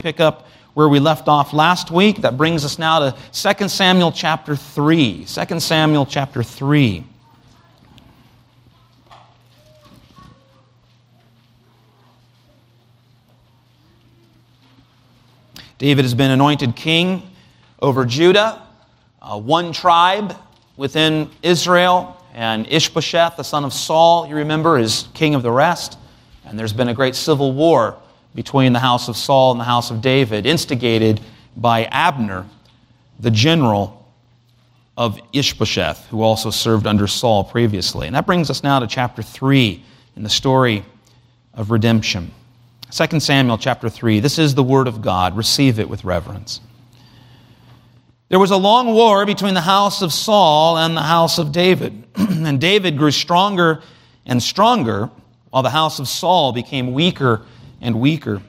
pick up where we left off last week. That brings us now to 2 Samuel chapter 3. 2 Samuel chapter 3. David has been anointed king over Judah, one tribe within Israel, and Ishbosheth, the son of Saul, you remember, is king of the rest. And there's been a great civil war between the house of Saul and the house of David, instigated by Abner, the general of Ishbosheth, who also served under Saul previously. And that brings us now to chapter 3 in the story of redemption. 2 Samuel chapter 3. This is the word of God. Receive it with reverence. There was a long war between the house of Saul and the house of David. And David grew stronger and stronger, while the house of Saul became weaker and weaker.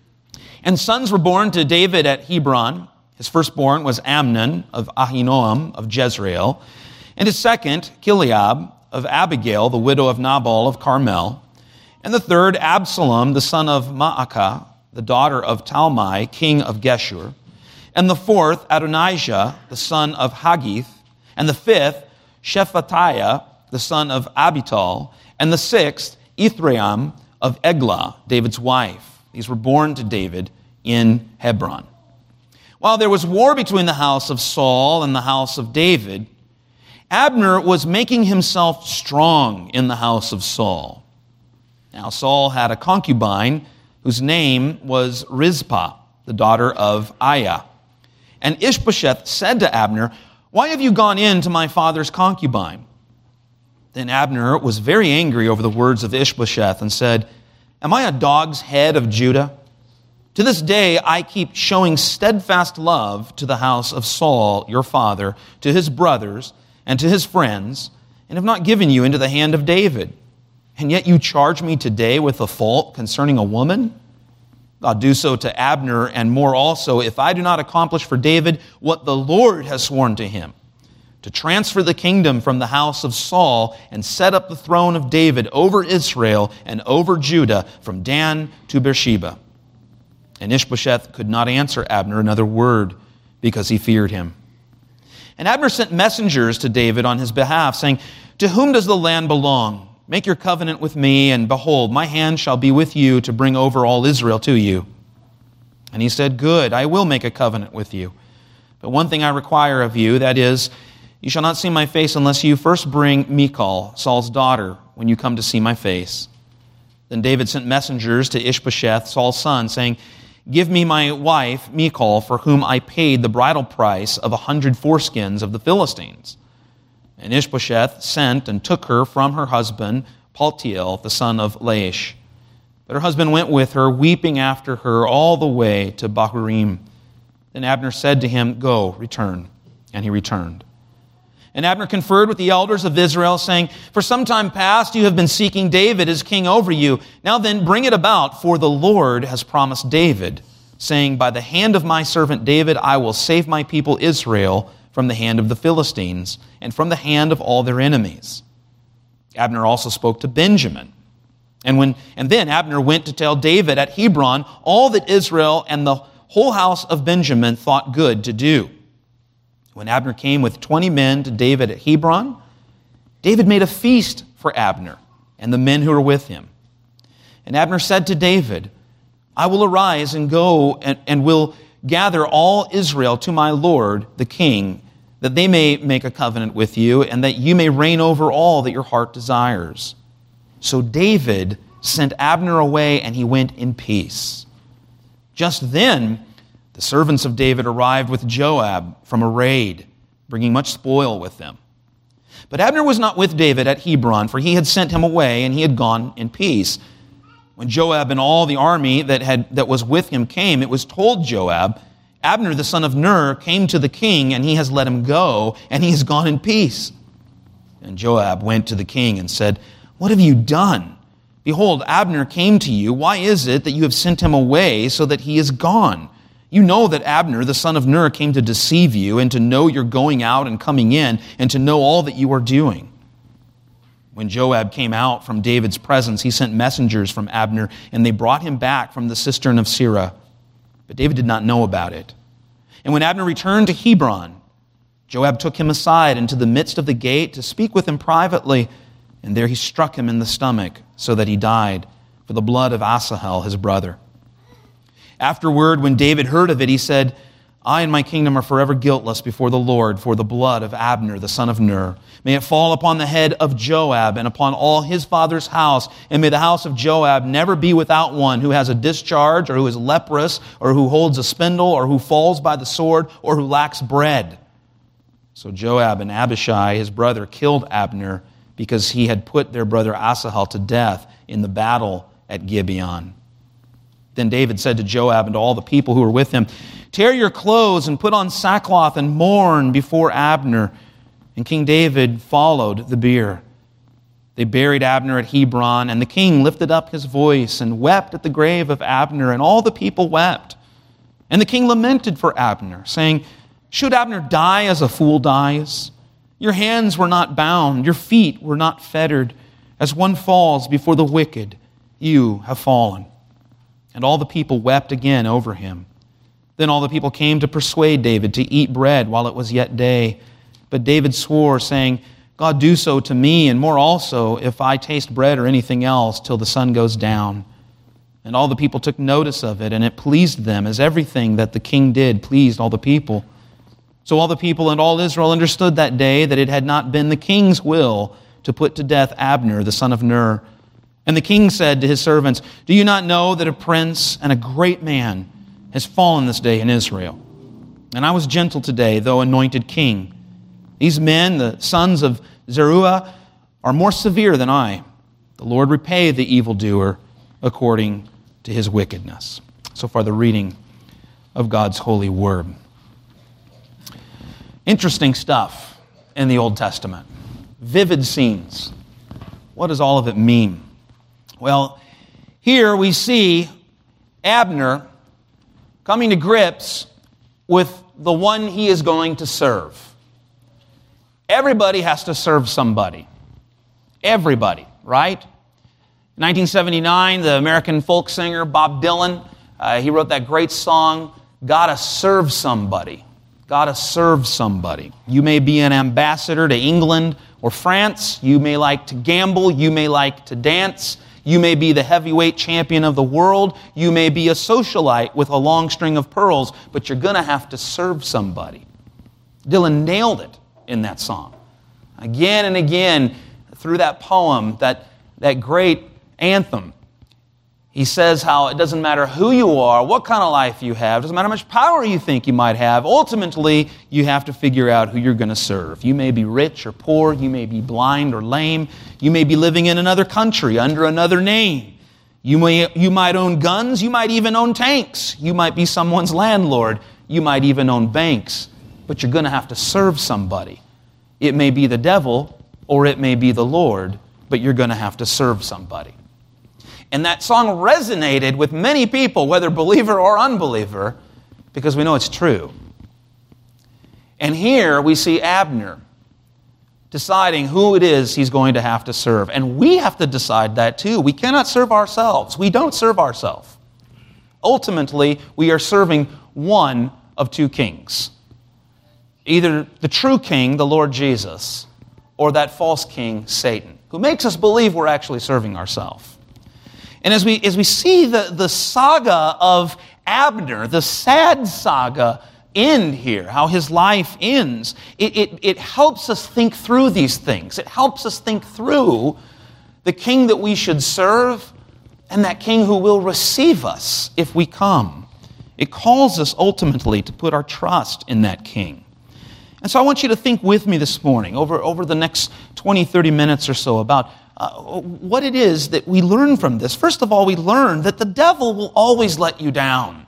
And sons were born to David at Hebron. His firstborn was Amnon of Ahinoam of Jezreel, and his second, Chileab of Abigail, the widow of Nabal of Carmel, and the third, Absalom, the son of Maacah, the daughter of Talmai, king of Geshur, and the fourth, Adonijah, the son of Haggith, and the fifth, Shephatiah, the son of Abital, and the sixth, Ithream of Eglah, David's wife. These were born to David in Hebron. While there was war between the house of Saul and the house of David, Abner was making himself strong in the house of Saul. Now Saul had a concubine whose name was Rizpah, the daughter of Aiah. And Ishbosheth said to Abner, "Why have you gone in to my father's concubine?" Then Abner was very angry over the words of Ishbosheth and said, "Am I a dog's head of Judah? To this day I keep showing steadfast love to the house of Saul, your father, to his brothers, and to his friends, and have not given you into the hand of David. And yet you charge me today with a fault concerning a woman? God, do so to Abner and more also, if I do not accomplish for David what the Lord has sworn to him, to transfer the kingdom from the house of Saul and set up the throne of David over Israel and over Judah from Dan to Beersheba." And Ishbosheth could not answer Abner another word because he feared him. And Abner sent messengers to David on his behalf, saying, "To whom does the land belong? Make your covenant with me, and behold, my hand shall be with you to bring over all Israel to you." And he said, "Good, I will make a covenant with you. But one thing I require of you, that is, you shall not see my face unless you first bring Michal, Saul's daughter, when you come to see my face." Then David sent messengers to Ishbosheth, Saul's son, saying, "Give me my wife, Michal, for whom I paid the bridal price of 100 foreskins of the Philistines." And Ishbosheth sent and took her from her husband, Paltiel, the son of Laish. But her husband went with her, weeping after her all the way to Bahurim. Then Abner said to him, "Go, return." And he returned. And Abner conferred with the elders of Israel, saying, "For some time past you have been seeking David as king over you. Now then bring it about, for the Lord has promised David, saying, by the hand of my servant David I will save my people Israel from the hand of the Philistines and from the hand of all their enemies." Abner also spoke to Benjamin. And then Abner went to tell David at Hebron all that Israel and the whole house of Benjamin thought good to do. When Abner came with 20 men to David at Hebron, David made a feast for Abner and the men who were with him. And Abner said to David, "I will arise and go and will gather all Israel to my lord, the king, that they may make a covenant with you, and that you may reign over all that your heart desires." So David sent Abner away, and he went in peace. Just then, the servants of David arrived with Joab from a raid, bringing much spoil with them. But Abner was not with David at Hebron, for he had sent him away, and he had gone in peace. When Joab and all the army that was with him came, it was told Joab, "Abner the son of Ner came to the king, and he has let him go, and he has gone in peace." And Joab went to the king and said, "What have you done? Behold, Abner came to you. Why is it that you have sent him away so that he is gone? You know that Abner, the son of Ner, came to deceive you and to know your going out and coming in and to know all that you are doing." When Joab came out from David's presence, he sent messengers from Abner, and they brought him back from the cistern of Sirah. But David did not know about it. And when Abner returned to Hebron, Joab took him aside into the midst of the gate to speak with him privately, and there he struck him in the stomach, so that he died, for the blood of Asahel, his brother. Afterward, when David heard of it, he said, I and my kingdom are forever guiltless before the Lord for the blood of Abner, the son of Ner. May it fall upon the head of Joab and upon all his father's house, and may the house of Joab never be without one who has a discharge, or who is leprous, or who holds a spindle, or who falls by the sword, or who lacks bread. So Joab and Abishai, his brother, killed Abner because he had put their brother Asahel to death in the battle at Gibeon. Then David said to Joab and to all the people who were with him, Tear your clothes and put on sackcloth and mourn before Abner. And King David followed the bier. They buried Abner at Hebron, and the king lifted up his voice and wept at the grave of Abner, and all the people wept. And the king lamented for Abner, saying, Should Abner die as a fool dies? Your hands were not bound, your feet were not fettered. As one falls before the wicked, you have fallen. And all the people wept again over him. Then all the people came to persuade David to eat bread while it was yet day. But David swore, saying, God, do so to me, and more also, if I taste bread or anything else, till the sun goes down. And all the people took notice of it, and it pleased them, as everything that the king did pleased all the people. So all the people and all Israel understood that day that it had not been the king's will to put to death Abner, the son of Ner. And the king said to his servants, Do you not know that a prince and a great man has fallen this day in Israel? And I was gentle today, though anointed king. These men, the sons of Zeruiah, are more severe than I. The Lord repay the evildoer according to his wickedness. So far, the reading of God's holy word. Interesting stuff in the Old Testament. Vivid scenes. What does all of it mean? Well, here we see Abner coming to grips with the one he is going to serve. Everybody has to serve somebody. Everybody, right? In 1979, the American folk singer Bob Dylan, he wrote that great song, Gotta Serve Somebody. Gotta serve somebody. You may be an ambassador to England or France. You may like to gamble. You may like to dance. You may be the heavyweight champion of the world. You may be a socialite with a long string of pearls, but you're going to have to serve somebody. Dylan nailed it in that song. Again and again, through that poem, that great anthem, he says how it doesn't matter who you are, what kind of life you have, doesn't matter how much power you think you might have. Ultimately, you have to figure out who you're going to serve. You may be rich or poor. You may be blind or lame. You may be living in another country under another name. You might own guns. You might even own tanks. You might be someone's landlord. You might even own banks. But you're going to have to serve somebody. It may be the devil or it may be the Lord, but you're going to have to serve somebody. And that song resonated with many people, whether believer or unbeliever, because we know it's true. And here we see Abner deciding who it is he's going to have to serve. And we have to decide that too. We cannot serve ourselves. We don't serve ourselves. Ultimately, we are serving one of two kings. Either the true king, the Lord Jesus, or that false king, Satan, who makes us believe we're actually serving ourselves. And as we see the saga of Abner, the sad saga, end here, how his life ends, it helps us think through these things. It helps us think through the king that we should serve and that king who will receive us if we come. It calls us ultimately to put our trust in that king. And so I want you to think with me this morning, over the next 20, 30 minutes or so, about what it is that we learn from this. First of all, we learn that the devil will always let you down.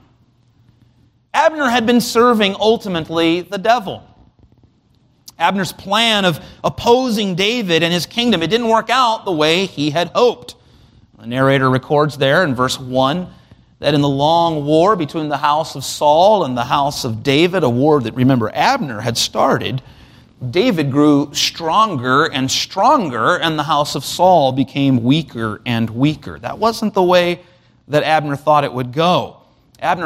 Abner had been serving, ultimately, the devil. Abner's plan of opposing David and his kingdom, it didn't work out the way he had hoped. The narrator records there in verse 1 that in the long war between the house of Saul and the house of David, a war that, remember, Abner had started, David grew stronger and stronger, and the house of Saul became weaker and weaker. That wasn't the way that Abner thought it would go. Abner had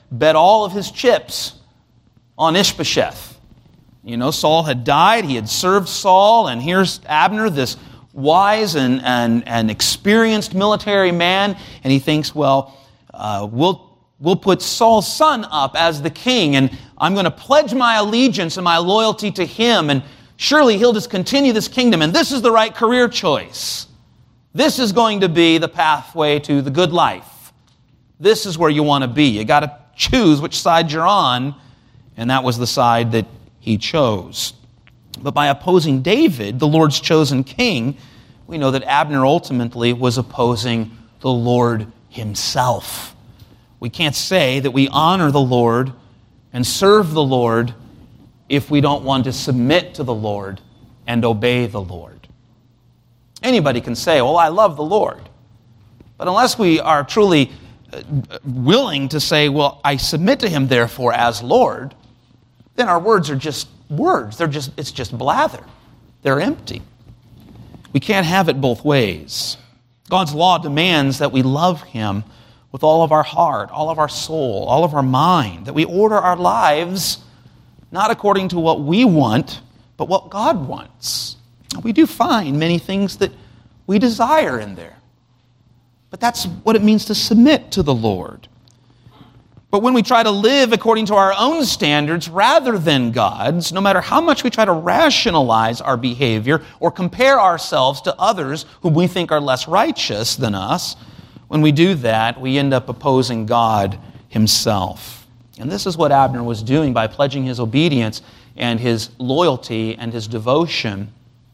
bet all of his chips on Ishbosheth. You know, Saul had died, he had served Saul, and here's Abner, this wise and experienced military man, and he thinks, well, we'll put Saul's son up as the king, and I'm going to pledge my allegiance and my loyalty to him, and surely he'll just continue this kingdom, and this is the right career choice. This is going to be the pathway to the good life. This is where you want to be. You got to choose which side you're on, and that was the side that he chose. But by opposing David, the Lord's chosen king, we know that Abner ultimately was opposing the Lord himself. We can't say that we honor the Lord and serve the Lord if we don't want to submit to the Lord and obey the Lord. Anybody can say, well, I love the Lord. But unless we are truly willing to say, well, I submit to him, therefore, as Lord, then our words are just words. It's just blather. They're empty. We can't have it both ways. God's law demands that we love him with all of our heart, all of our soul, all of our mind, that we order our lives not according to what we want, but what God wants. We do find many things that we desire in there. But that's what it means to submit to the Lord. But when we try to live according to our own standards rather than God's, no matter how much we try to rationalize our behavior or compare ourselves to others whom we think are less righteous than us, when we do that, we end up opposing God himself. And this is what Abner was doing by pledging his obedience and his loyalty and his devotion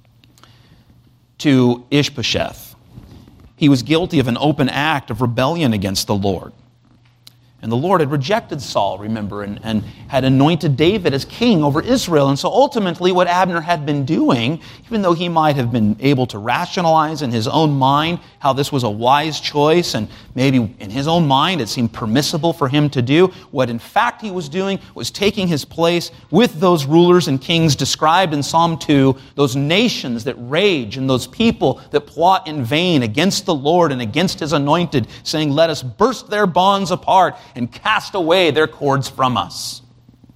to Ishbosheth. He was guilty of an open act of rebellion against the Lord. And the Lord had rejected Saul, remember, and had anointed David as king over Israel. And so ultimately what Abner had been doing, even though he might have been able to rationalize in his own mind how this was a wise choice, and maybe in his own mind it seemed permissible for him to do, what in fact he was doing was taking his place with those rulers and kings described in Psalm 2, those nations that rage and those people that plot in vain against the Lord and against his anointed, saying, let us burst their bonds apart and cast away their cords from us.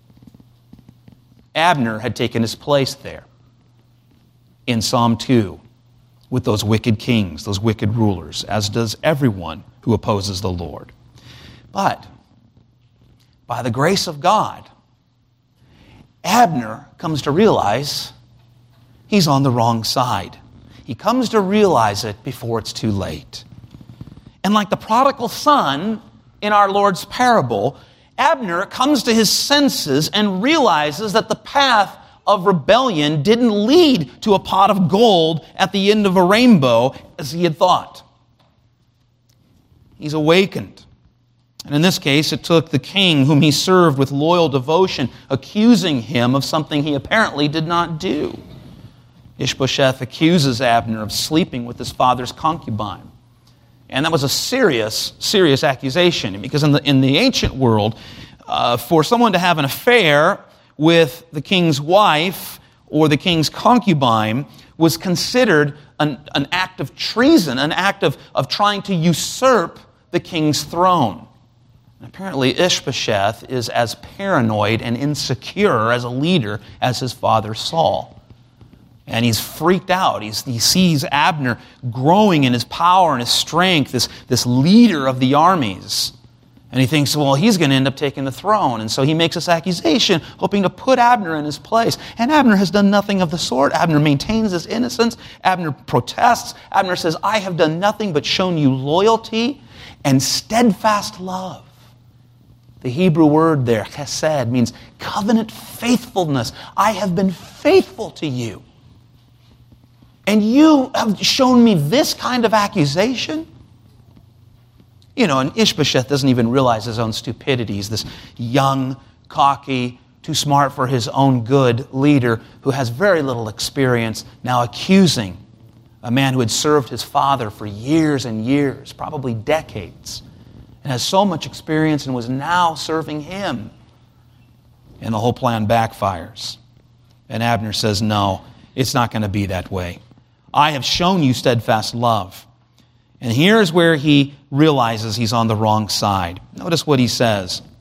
Abner had taken his place there in Psalm 2 with those wicked kings, those wicked rulers, as does everyone who opposes the Lord. But by the grace of God, Abner comes to realize he's on the wrong side. He comes to realize it before it's too late. And like the prodigal son in our Lord's parable, Abner comes to his senses and realizes that the path of rebellion didn't lead to a pot of gold at the end of a rainbow as he had thought. He's awakened. And in this case, it took the king whom he served with loyal devotion, accusing him of something he apparently did not do. Ishbosheth accuses Abner of sleeping with his father's concubine. And that was a serious, serious accusation, because in the ancient world, for someone to have an affair with the king's wife or the king's concubine was considered an act of treason, an act of trying to usurp the king's throne. And apparently Ishbosheth is as paranoid and insecure as a leader as his father Saul. And he's freaked out. He sees Abner growing in his power and his strength, this leader of the armies. And he thinks, well, he's going to end up taking the throne. And so he makes this accusation, hoping to put Abner in his place. And Abner has done nothing of the sort. Abner maintains his innocence. Abner protests. Abner says, I have done nothing but shown you loyalty and steadfast love. The Hebrew word there, chesed, means covenant faithfulness. I have been faithful to you. And you have shown me this kind of accusation? You know, and Ishbosheth doesn't even realize his own stupidity. He's this young, cocky, too smart for his own good leader who has very little experience, now accusing a man who had served his father for years and years, probably decades, and has so much experience and was now serving him. And the whole plan backfires. And Abner says, no, it's not going to be that way. I have shown you steadfast love. And here's where he realizes he's on the wrong side. Notice what he says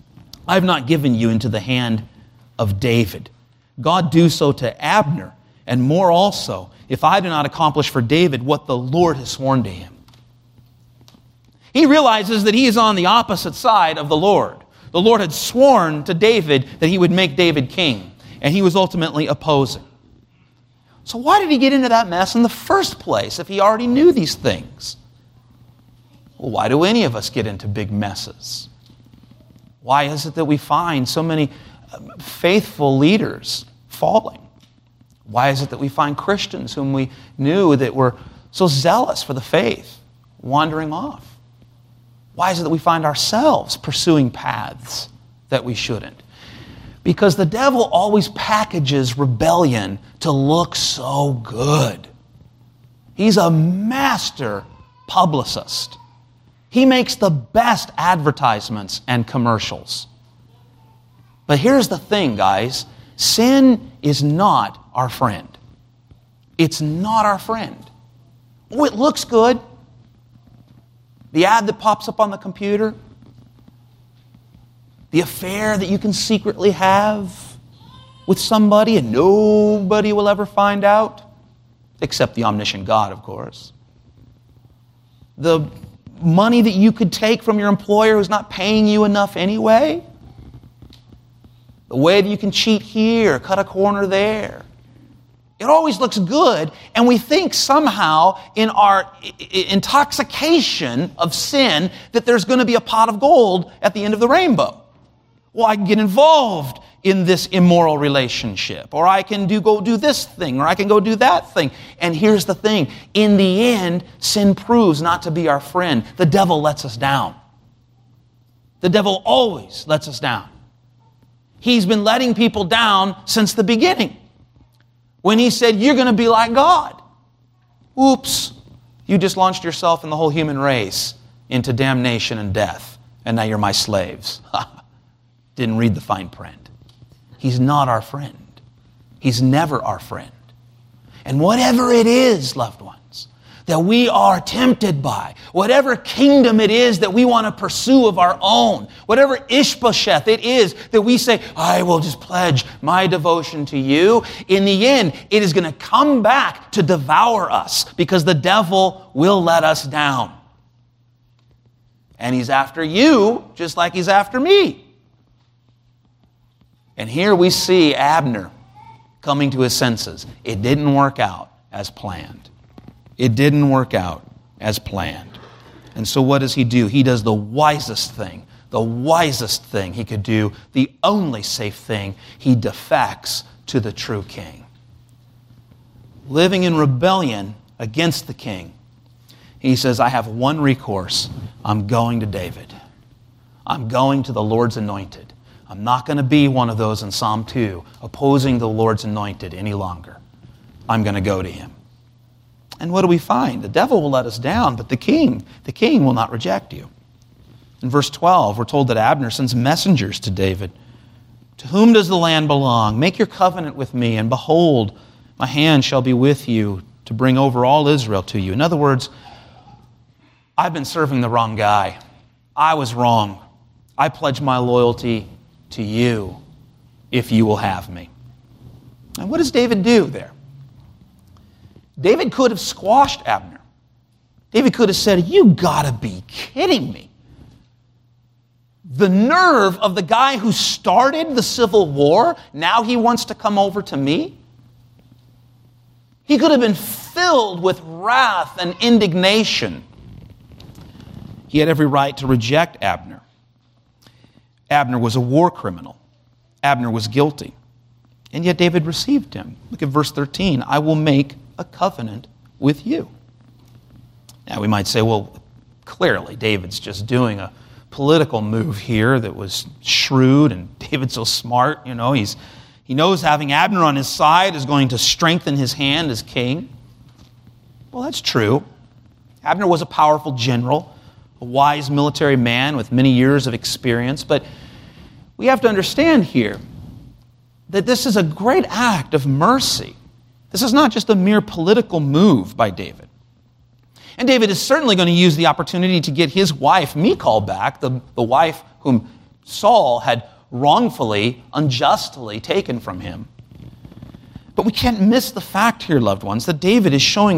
I have not given you into the hand of David. God do so to Abner, and more also, if I do not accomplish for David what the Lord has sworn to him. He realizes that he is on the opposite side of the Lord. The Lord had sworn to David that he would make David king, and he was ultimately opposing. So why did he get into that mess in the first place if he already knew these things? Well, why do any of us get into big messes? Why is it that we find so many faithful leaders falling? Why is it that we find Christians whom we knew that were so zealous for the faith wandering off? Why is it that we find ourselves pursuing paths that we shouldn't? Because the devil always packages rebellion to look so good. He's a master publicist. He makes the best advertisements and commercials. But here's the thing, guys. Sin is not our friend. It's not our friend. Oh, it looks good. The ad that pops up on the computer, the affair that you can secretly have with somebody and nobody will ever find out, except the omniscient God, of course. The money that you could take from your employer who's not paying you enough anyway. The way that you can cheat here, cut a corner there. It always looks good, and we think somehow in our intoxication of sin that there's going to be a pot of gold at the end of the rainbow. Well, I can get involved in this immoral relationship, or I can go do this thing, or I can go do that thing. And here's the thing. In the end, sin proves not to be our friend. The devil lets us down. The devil always lets us down. He's been letting people down since the beginning. When he said, you're going to be like God. Oops. You just launched yourself and the whole human race into damnation and death. And now you're my slaves. Didn't read the fine print. He's not our friend. He's never our friend. And whatever it is, loved ones, that we are tempted by, whatever kingdom it is that we want to pursue of our own, whatever Ishbosheth it is that we say, I will just pledge my devotion to you, in the end, it is going to come back to devour us because the devil will let us down. And he's after you just like he's after me. And here we see Abner coming to his senses. It didn't work out as planned. It didn't work out as planned. And so what does he do? He does the wisest thing he could do, the only safe thing. He defects to the true king. Living in rebellion against the king, he says, I have one recourse. I'm going to David. I'm going to the Lord's anointed. I'm not going to be one of those in Psalm 2 opposing the Lord's anointed any longer. I'm going to go to him. And what do we find? The devil will let us down, but the king will not reject you. In verse 12, we're told that Abner sends messengers to David. To whom does the land belong? Make your covenant with me, and behold, my hand shall be with you to bring over all Israel to you. In other words, I've been serving the wrong guy. I was wrong. I pledge my loyalty to you if you will have me. And what does David do there? David could have squashed Abner. David could have said, you gotta be kidding me. The nerve of the guy who started the civil war, now he wants to come over to me? He could have been filled with wrath and indignation. He had every right to reject Abner. Abner was a war criminal. Abner was guilty. And yet David received him. Look at verse 13. I will make a covenant with you. Now we might say, well, clearly David's just doing a political move here that was shrewd, and David's so smart, he knows having Abner on his side is going to strengthen his hand as king. Well, that's true. Abner was a powerful general, a wise military man with many years of experience, but we have to understand here that this is a great act of mercy. This is not just a mere political move by David. And David is certainly going to use the opportunity to get his wife, Michal, back, the wife whom Saul had wrongfully, unjustly taken from him. But we can't miss the fact here, loved ones, that David is showing